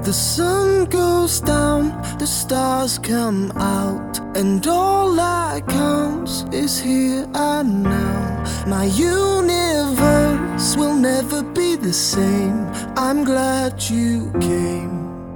The sun goes down, the stars come out, and all that counts is here and now. My universe will never be the same. I'm glad you came.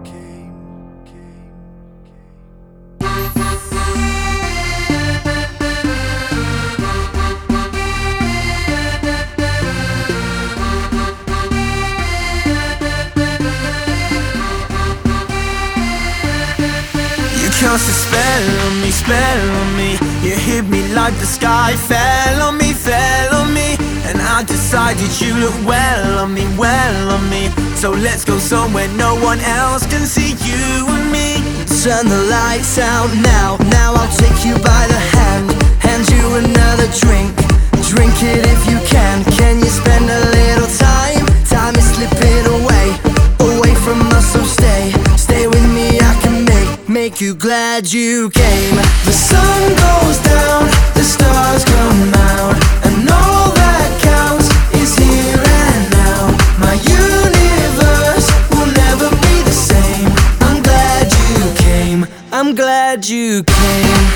Cast a spell on me. You hit me like the sky fell on me, and I decided you look well on me, So let's go somewhere no one else can see you and me. Turn the lights out now, I'll take you by the hand you another drink. Drink it if you can you spend a little time? Time is slipping away from us, so stay with me, I can make you glad you came. The sun goes down, the stars come out, and all that counts is here and now. My universe will never be the same. I'm glad you came. I'm glad you came.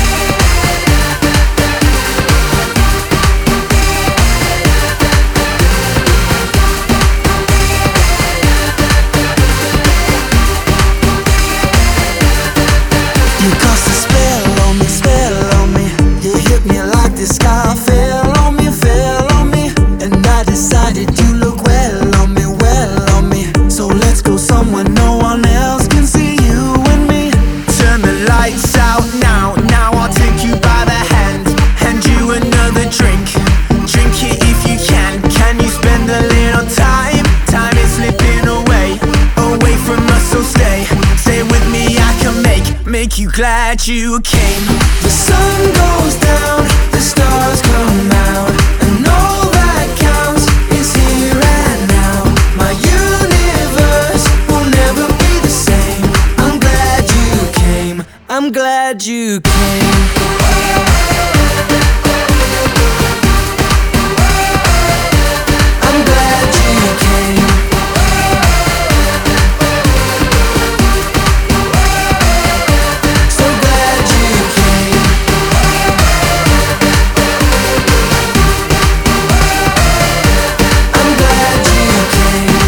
You cast a spell on me. You hit me like the sky fell on me, and I decided you look well on me, So let's go somewhere no one else can see you and me. Turn the lights out now I'll take you by the hand you another drink. Drink it if you can you spend a little time? Time is slipping away from us, so stay with me, I can make you glad you came. The sun goes down, the stars come out, and all that counts is here and now. My universe will never be the same. I'm glad you came. I'm glad you came. I'm glad you came. So glad you came. I'm glad you came.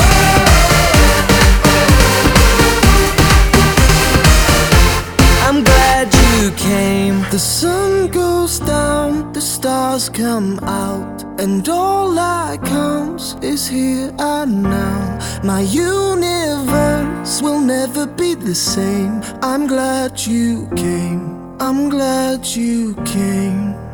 I'm glad you came. The sun goes down, the stars come out, and all that counts is here and now. My universe will never be the same. I'm glad you came. I'm glad you came.